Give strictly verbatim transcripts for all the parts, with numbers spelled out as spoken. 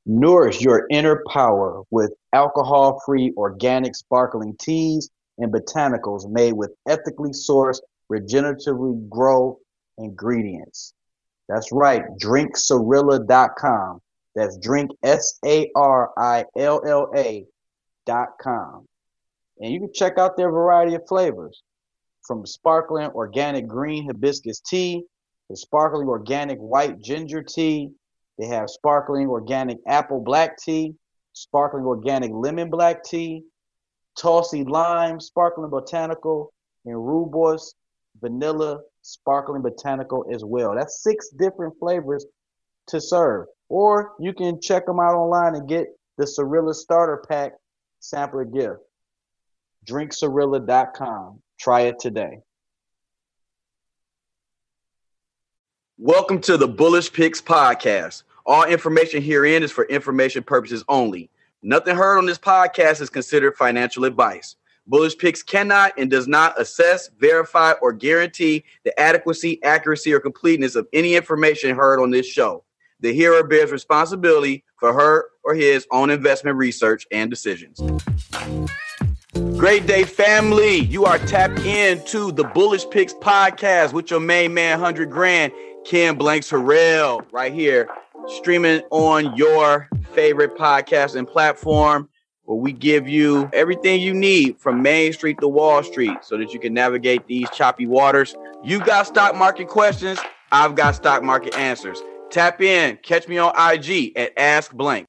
Nourish your inner power with alcohol-free organic sparkling teas and botanicals made with ethically sourced, regeneratively grown ingredients. That's right, drink sarilla dot com. That's drink S A R I L L A dot com. And you can check out their variety of flavors from sparkling organic green hibiscus tea to sparkling organic white ginger tea. They have sparkling organic apple black tea, sparkling organic lemon black tea, Tulsi lime, sparkling botanical, and rooibos vanilla sparkling botanical as well. That's six different flavors to serve. Or you can check them out online and get the Sarilla Starter Pack sampler gift. drink sarilla dot com. Try it today. Welcome to the Bullish Picks podcast. All information herein is for information purposes only. Nothing heard on this podcast is considered financial advice. Bullish Picks cannot and does not assess, verify, or guarantee the adequacy, accuracy, or completeness of any information heard on this show. The hearer bears responsibility for her or his own investment research and decisions. Great day, family. You are tapped into the Bullish Picks podcast with your main man, one hundred grand, Ken Blanks Harrell, right here, streaming on your favorite podcasting platform, where we give you everything you need from Main Street to Wall Street so that you can navigate these choppy waters. You got stock market questions. I've got stock market answers. Tap in. Catch me on I G at Ask Blank.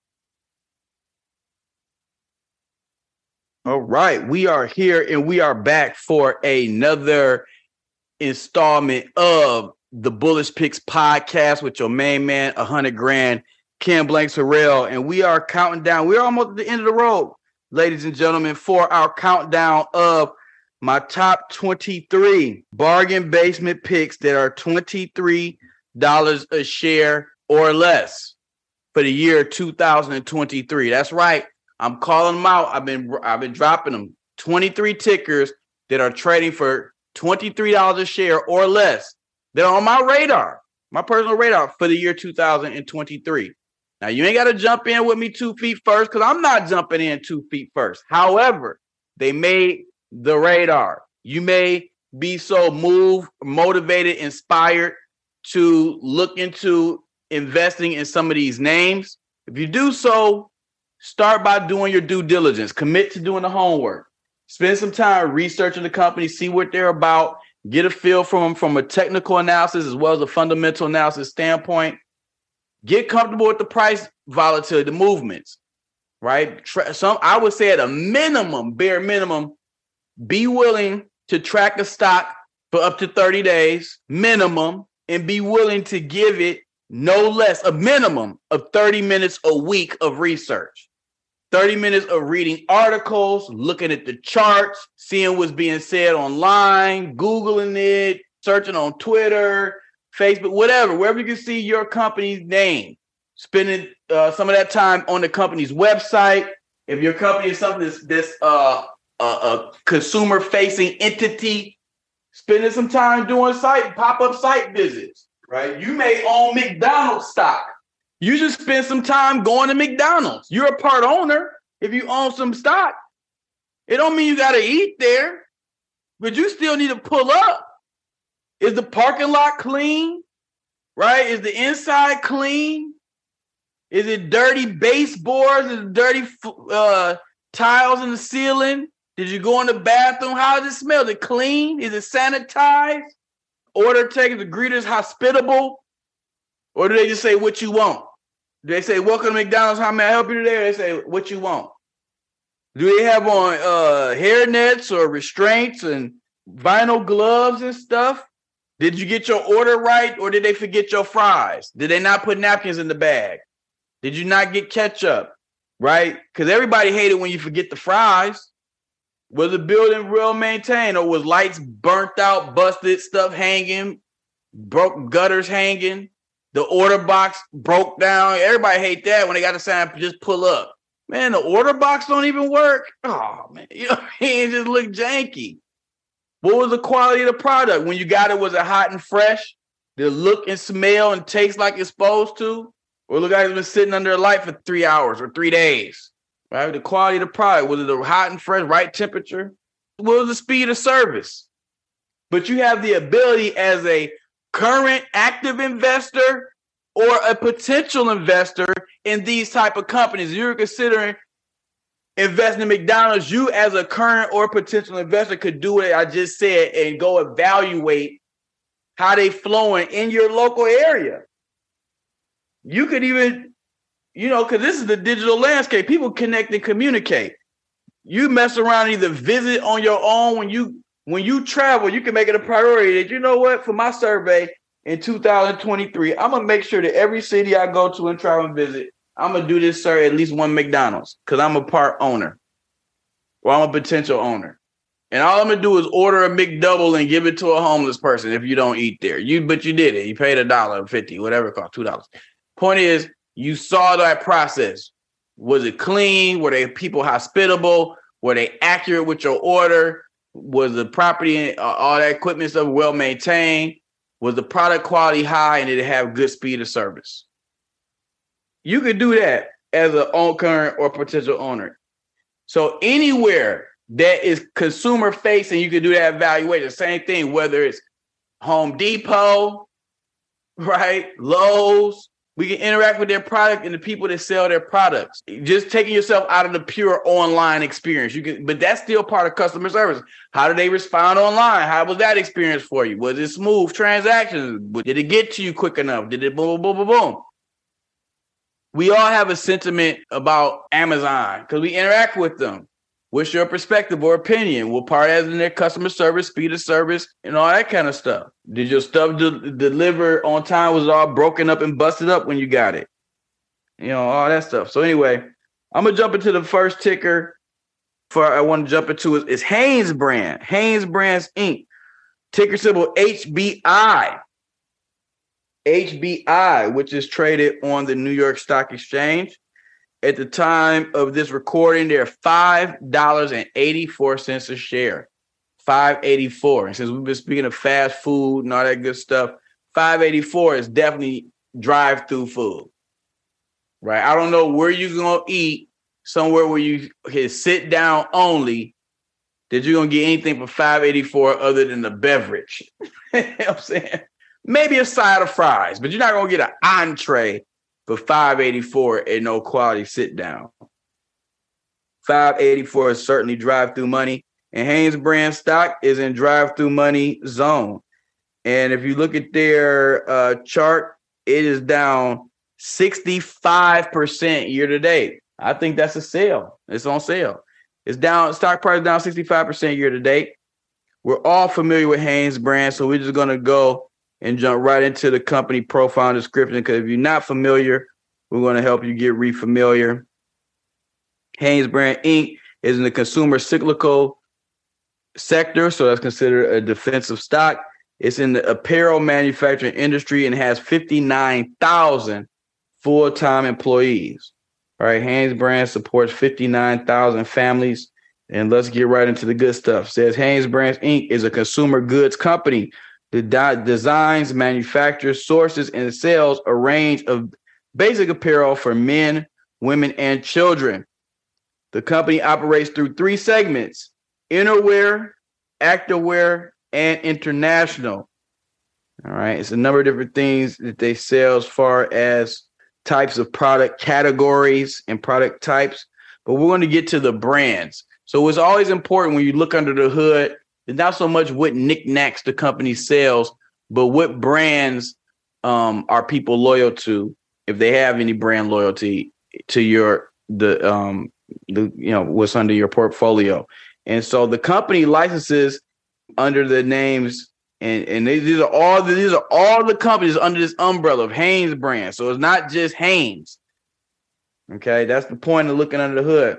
All right. We are here and we are back for another installment of the Bullish Picks podcast with your main man, one hundred grand, Ken Blanks Harrell. And we are counting down. We're almost at the end of the road, ladies and gentlemen, for our countdown of my top twenty-three bargain basement picks that are twenty-three dollars a share or less for the year two thousand twenty-three. That's right. I'm calling them out. I've been I've been dropping them. twenty-three tickers that are trading for twenty-three dollars a share or less. They're on my radar, my personal radar for the year two thousand twenty-three. Now, you ain't got to jump in with me two feet first because I'm not jumping in two feet first. However, they made the radar. You may be so moved, motivated, inspired to look into investing in some of these names. If you do so, start by doing your due diligence. Commit to doing the homework. Spend some time researching the company, see what they're about, get a feel from them from a technical analysis as well as a fundamental analysis standpoint. Get comfortable with the price volatility, the movements, right? Tra- some I would say at a minimum, bare minimum, be willing to track a stock for up to thirty days, minimum, and be willing to give it no less, a minimum of thirty minutes a week of research. thirty minutes of reading articles, looking at the charts, seeing what's being said online, Googling it, searching on Twitter, Facebook, whatever, wherever you can see your company's name. Spending uh, some of that time on the company's website. If your company is something that's, that's uh, a, a consumer-facing entity, spending some time doing site pop-up site visits, right? You may own McDonald's stock. You should spend some time going to McDonald's. You're a part owner if you own some stock. It don't mean you got to eat there, but you still need to pull up. Is the parking lot clean? Right? Is the inside clean? Is it dirty baseboards? Is it dirty uh, tiles in the ceiling? Did you go in the bathroom? How does it smell? Is it clean? Is it sanitized? Order takers, the greeters hospitable? Or do they just say what you want? Do they say, welcome to McDonald's, how may I help you today? Or they say, what you want? Do they have on uh, hair nets or restraints and vinyl gloves and stuff? Did you get your order right, or did they forget your fries? Did they not put napkins in the bag? Did you not get ketchup, right? Because everybody hated when you forget the fries. Was the building real maintained, or was lights burnt out, busted, stuff hanging, broke gutters hanging? The order box broke down. Everybody hate that when they got to sign, just pull up. Man, the order box don't even work. Oh, man, you know what I mean? It just look janky. What was the quality of the product? When you got it, was it hot and fresh? Did it look and smell and taste like it's supposed to? Or look like it's been sitting under a light for three hours or three days. Right? The quality of the product, was it the hot and fresh, right temperature? What was the speed of service? But you have the ability as a current active investor or a potential investor in these type of companies. You're considering investing in McDonald's. You as a current or potential investor could do what I just said and go evaluate how they flowing in your local area. You could even, you know, because this is the digital landscape. People connect and communicate. You mess around and either visit on your own. When you when you travel, you can make it a priority that, you know what, for my survey in two thousand twenty-three, I'm going to make sure that every city I go to and travel and visit, I'm going to do this, sir, at least one McDonald's because I'm a part owner or I'm a potential owner. And all I'm going to do is order a McDouble and give it to a homeless person if you don't eat there. You, But you did it. You paid a dollar fifty, whatever it cost, two dollars. Point is, you saw that process. Was it clean? Were they people hospitable? Were they accurate with your order? Was the property, uh, all that equipment stuff well maintained? Was the product quality high, and did it have good speed of service? You could do that as an own current or potential owner. So anywhere that is consumer facing, you can do that evaluation. Same thing, whether it's Home Depot, right? Lowe's. We can interact with their product and the people that sell their products. Just taking yourself out of the pure online experience. You can, but that's still part of customer service. How do they respond online? How was that experience for you? Was it smooth transactions? Did it get to you quick enough? Did it boom, boom, boom, boom, boom? We all have a sentiment about Amazon because we interact with them. What's your perspective or opinion? What part as in their customer service, speed of service, and all that kind of stuff? Did your stuff de- deliver on time? Was it all broken up and busted up when you got it? You know, all that stuff. So anyway, I'm going to jump into the first ticker for I want to jump into is, is Hanes Brand. Hanes Brands, Incorporated. Ticker symbol H B I. H B I, which is traded on the New York Stock Exchange. At the time of this recording, they're five dollars and eighty-four cents a share. five dollars and eighty-four cents. And since we've been speaking of fast food and all that good stuff, five dollars and eighty-four cents is definitely drive-through food. Right? I don't know where you're going to eat somewhere where you can sit down only that you're going to get anything for five dollars and eighty-four cents other than the beverage. You know what I'm saying? Maybe a side of fries, but you're not going to get an entree for five dollars and eighty-four cents and no quality sit down. five dollars and eighty-four cents is certainly drive-through money. And Hanes Brand stock is in drive-through money zone. And if you look at their uh, chart, it is down sixty-five percent year to date. I think that's a sale. It's on sale. It's down. Stock price down sixty-five percent year to date. We're all familiar with Hanes Brand, so we're just going to go and jump right into the company profile and description, because if you're not familiar, we're going to help you get re-familiar. Hanes Brand Incorporated is in the consumer cyclical sector, so that's considered a defensive stock. It's in the apparel manufacturing industry and has fifty-nine thousand full-time employees. All right, Hanes Brand supports fifty-nine thousand families. And let's get right into the good stuff. It says Hanes Brands Incorporated is a consumer goods company that designs, manufactures, sources, and sells a range of basic apparel for men, women, and children. The company operates through three segments: innerwear, activewear, and international. All right. It's a number of different things that they sell as far as types of product categories and product types. But we're going to get to the brands. So it's always important when you look under the hood, it's not so much what knickknacks the company sells, but what brands um, are people loyal to, if they have any brand loyalty to your the um the you know what's under your portfolio. And so the company licenses under the names, and and they, these are all the, these are all the companies under this umbrella of Hanes Brand. So it's not just Hanes. Okay, that's the point of looking under the hood.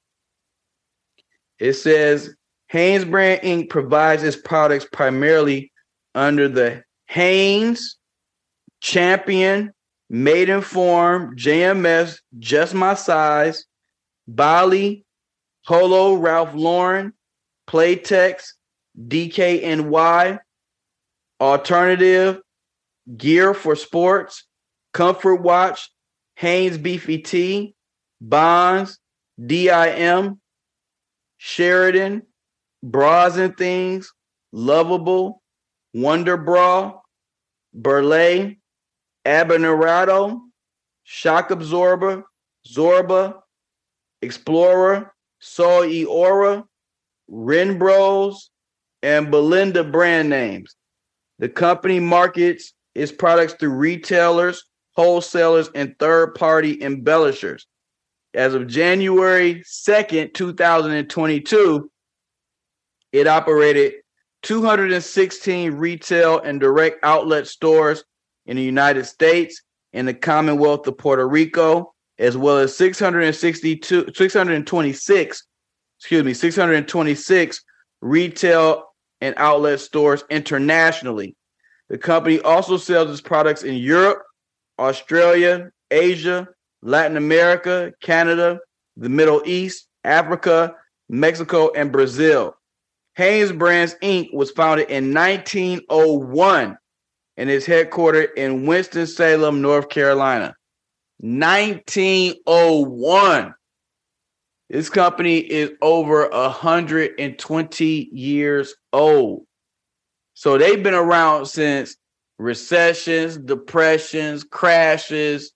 It says Hanes Brand Incorporated provides its products primarily under the Hanes, Champion, Maidenform, J M S, Just My Size, Bali, Polo, Ralph Lauren, Playtex, D K N Y, Alternative, Gear for Sports, Comfort Watch, Hanes Beefy Tea, Bonds, D I M, Sheridan, Bras and Things, Lovable, Wonder Bra, Burley, Abinerato, Shock Absorber, Zorba, Explorer, Sol E Aura, Renbros, and Belinda brand names. The company markets its products through retailers, wholesalers, and third-party embellishers. As of January second, two thousand twenty-two, it operated two hundred sixteen retail and direct outlet stores in the United States and the Commonwealth of Puerto Rico, as well as six hundred sixty-two, six hundred twenty-six, excuse me, six hundred twenty-six retail and outlet stores internationally. The company also sells its products in Europe, Australia, Asia, Latin America, Canada, the Middle East, Africa, Mexico, and Brazil. Hanes Brands, Incorporated was founded in nineteen oh one and is headquartered in Winston-Salem, North Carolina. nineteen oh one. This company is over one hundred twenty years old. So they've been around since recessions, depressions, crashes,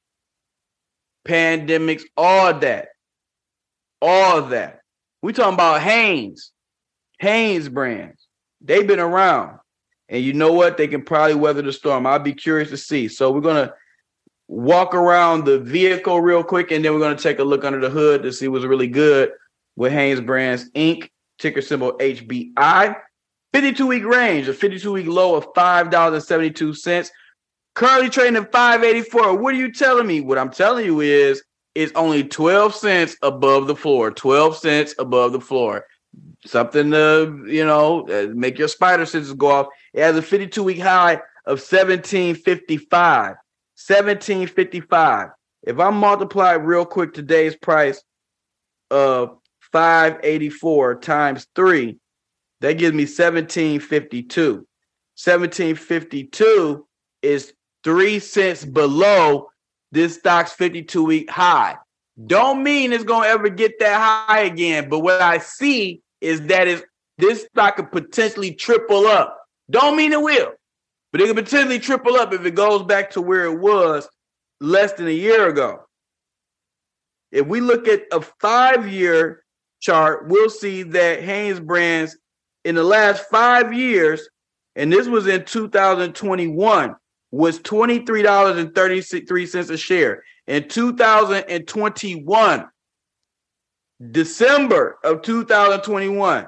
pandemics, all that. All that. We talking about Hanes. Hanes Brands. They've been around. And you know what? They can probably weather the storm. I'll be curious to see. So we're going to walk around the vehicle real quick, and then we're going to take a look under the hood to see what's really good with Hanes Brands, Incorporated, ticker symbol H B I. fifty-two week range, a fifty-two week low of five dollars and seventy-two cents. Currently trading at five eighty-four. What are you telling me? What I'm telling you is it's only twelve cents above the floor. twelve cents above the floor. Something to, you know, make your spider senses go off. It has a fifty-two week high of seventeen fifty-five. seventeen fifty-five. If I multiply real quick today's price of five eighty-four times three, that gives me seventeen fifty-two. seventeen fifty-two is three cents below this stock's fifty-two week high. Don't mean it's going to ever get that high again, but what I see is that is this stock could potentially triple up. Don't mean it will, but it could potentially triple up if it goes back to where it was less than a year ago. If we look at a five-year chart, we'll see that Hanes Brands in the last five years, and this was in two thousand twenty-one, was twenty-three dollars and thirty-three cents a share. In two thousand twenty-one, December of two thousand twenty-one,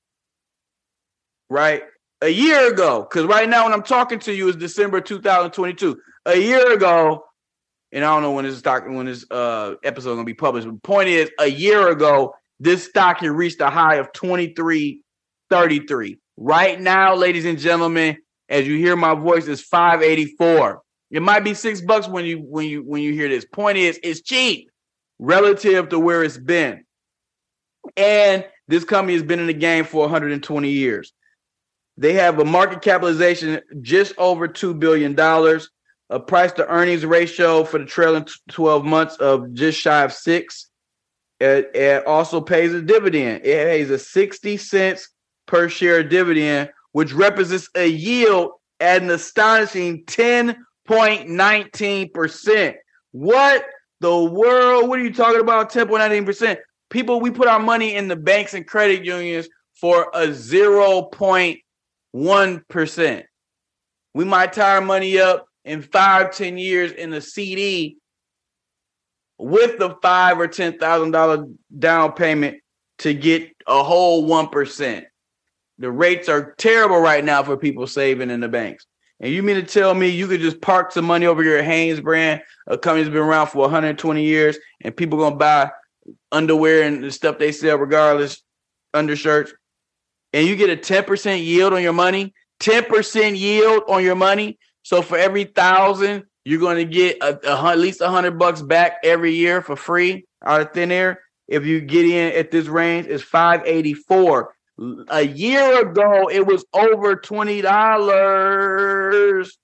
right? A year ago, because right now when I'm talking to you is December two thousand twenty-two. A year ago, and I don't know when this stock, when this uh, episode is going to be published, but the point is, a year ago, this stock had reached a high of twenty-three thirty-three. Right now, ladies and gentlemen, as you hear my voice, it's five eighty-four. It might be six bucks when you when you when you hear this. Point is, it's cheap relative to where it's been. And this company has been in the game for one hundred twenty years. They have a market capitalization just over two billion dollars, a price to earnings ratio for the trailing twelve months of just shy of six. It, it also pays a dividend. It pays a sixty cents per share dividend, which represents a yield at an astonishing ten point one nine percent. What the world? What are you talking about? ten point one nine percent. People, we put our money in the banks and credit unions for a zero point one percent. We might tie our money up in five, ten years in a C D with the five or ten thousand dollar down payment to get a whole one percent. The rates are terrible right now for people saving in the banks. And you mean to tell me you could just park some money over here at Hanes Brand, a company that's been around for one hundred twenty years, and people gonna buy underwear and the stuff they sell regardless, undershirts, and you get a ten percent yield on your money, ten percent yield on your money. So for every thousand, you're going to get a, a, at least a hundred bucks back every year for free out of thin air. If you get in at this range, it's five eighty-four. A year ago, it was over twenty dollars.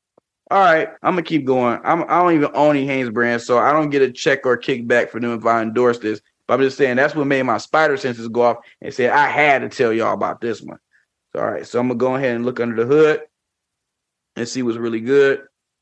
All right, I'm gonna keep going. I'm, I don't even own any Hanes brand, so I don't get a check or a kickback for them if I endorse this. But I'm just saying that's what made my spider senses go off and say I had to tell y'all about this one. So, all right, so I'm gonna go ahead and look under the hood and see what's really good.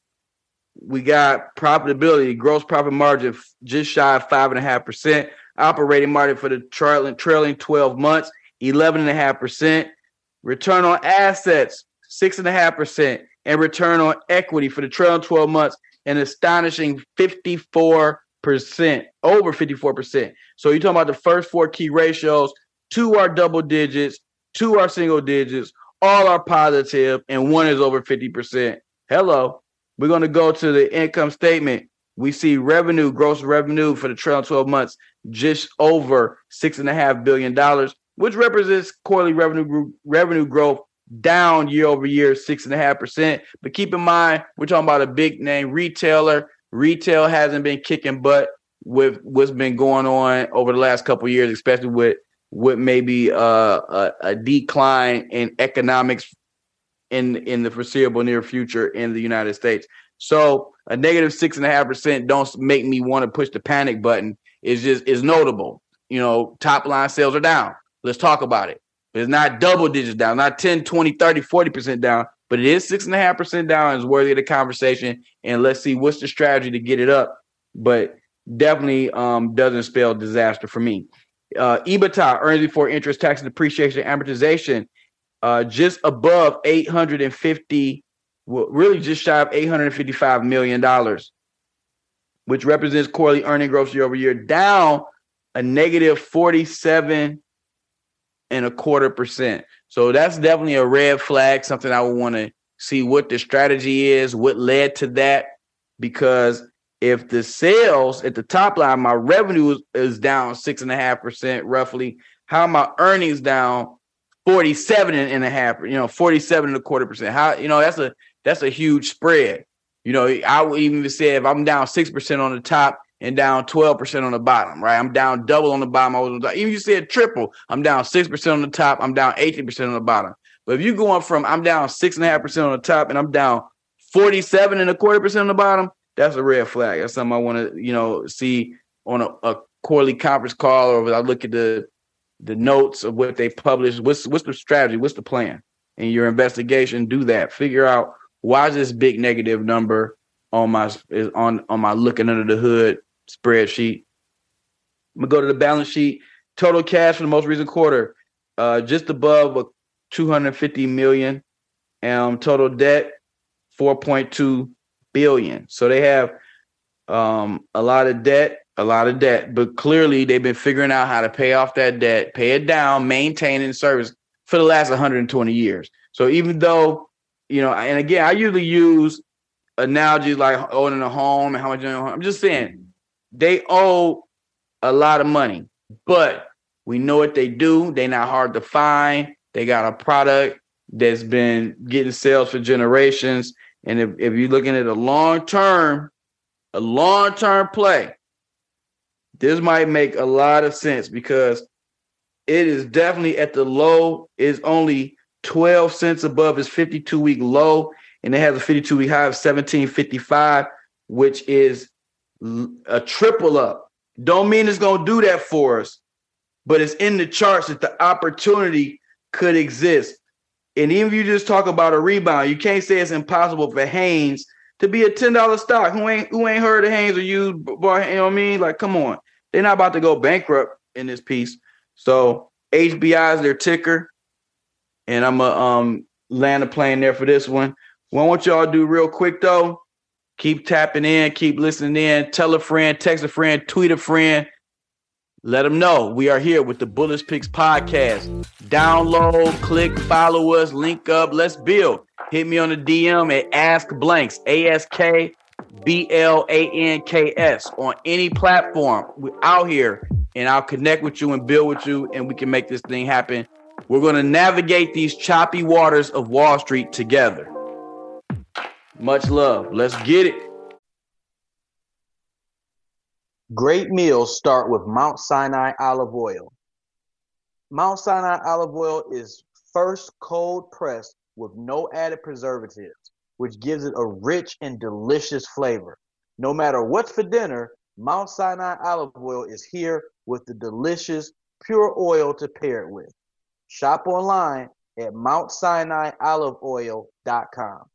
We got profitability, gross profit margin just shy of five and a half percent. Operating margin for the trailing trailing twelve months, eleven and a half percent. Return on assets, six and a half percent. And return on equity for the trailing twelve months, an astonishing fifty-four percent, over fifty-four percent. So you're talking about the first four key ratios, two are double digits, two are single digits, all are positive, and one is over fifty percent. Hello. We're going to go to the income statement. We see revenue, gross revenue for the trailing twelve months, just over six and a half billion dollars, which represents quarterly revenue revenue growth down year over year, six and a half percent. But keep in mind, we're talking about a big name retailer. Retail hasn't been kicking butt with what's been going on over the last couple of years, especially with with maybe uh, a, a decline in economics in in the foreseeable near future in the United States. So a negative six and a half percent don't make me want to push the panic button. It's just is notable. You know, top line sales are down. Let's talk about it. It's not double digits down, not ten, twenty, thirty, forty percent down, but it is six and a half percent down and is worthy of the conversation. And let's see what's the strategy to get it up. But definitely um, doesn't spell disaster for me. Uh, EBITDA, earnings before interest, tax, depreciation, amortization, uh, just above eight hundred fifty, well, really just shy of eight hundred fifty-five million dollars, which represents quarterly earning growth year over year, down a negative forty-seven and a quarter percent. So that's definitely a red flag, something I would want to see what the strategy is, what led to that, because if the sales at the top line, my revenue is, is down six and a half percent roughly, how are my earnings down forty-seven and a half, you know, forty-seven and a quarter percent? How, you know, that's a, that's a huge spread. You know, I would even say if I'm down six percent on the top and down twelve percent on the bottom, right? I'm down double on the bottom. I was on the top. Even if you said triple, I'm down six percent on the top. I'm down eighteen percent on the bottom. But if you're going from I'm down six and a half percent on the top and I'm down forty-seven and a quarter percent on the bottom, that's a red flag. That's something I want to, you know, see on a, a quarterly conference call, or I look at the the notes of what they publish. What's what's the strategy? What's the plan? In your investigation, do that. Figure out why is this big negative number on my is on on my looking under the hood spreadsheet. I'm gonna go to the balance sheet. Total cash for the most recent quarter, uh, just above a two hundred fifty million. Um, total debt, four point two billion. So they have um, a lot of debt, a lot of debt, but clearly they've been figuring out how to pay off that debt, pay it down, maintain and service for the last one hundred twenty years. So even though, you know, and again, I usually use analogies like owning a home and how much you own. I'm just saying they owe a lot of money, but we know what they do. They're not hard to find. They got a product that's been getting sales for generations. And if, if you're looking at a long-term, a long-term play, this might make a lot of sense because it is definitely at the low, is only twelve cents above its fifty-two week low, and it has a fifty-two week high of seventeen fifty-five, which is a triple up. Don't mean it's going to do that for us, but it's in the charts that the opportunity could exist. And even if you just talk about a rebound, you can't say it's impossible for Hanes to be a ten dollar stock. Who ain't who ain't heard of Hanes or you, boy, you know what I mean? Like, come on. They're not about to go bankrupt in this piece. So H B I is their ticker. And I'm going to um, land a plane there for this one. What I want y'all to do real quick, though, keep tapping in, keep listening in, tell a friend, text a friend, tweet a friend. Let them know we are here with the Bullish Picks podcast. Download, click, follow us, link up. Let's build. Hit me on the D M at Ask Blanks, A S K B L A N K S on any platform. We're out here, and I'll connect with you and build with you, and we can make this thing happen. We're going to navigate these choppy waters of Wall Street together. Much love. Let's get it. Great meals start with Mount Sinai olive oil. Mount Sinai olive oil is first cold pressed with no added preservatives. which gives it a rich and delicious flavor. No matter what's for dinner, Mount Sinai olive oil is here with the delicious pure oil to pair it with. Shop online at mount sinai olive oil dot com.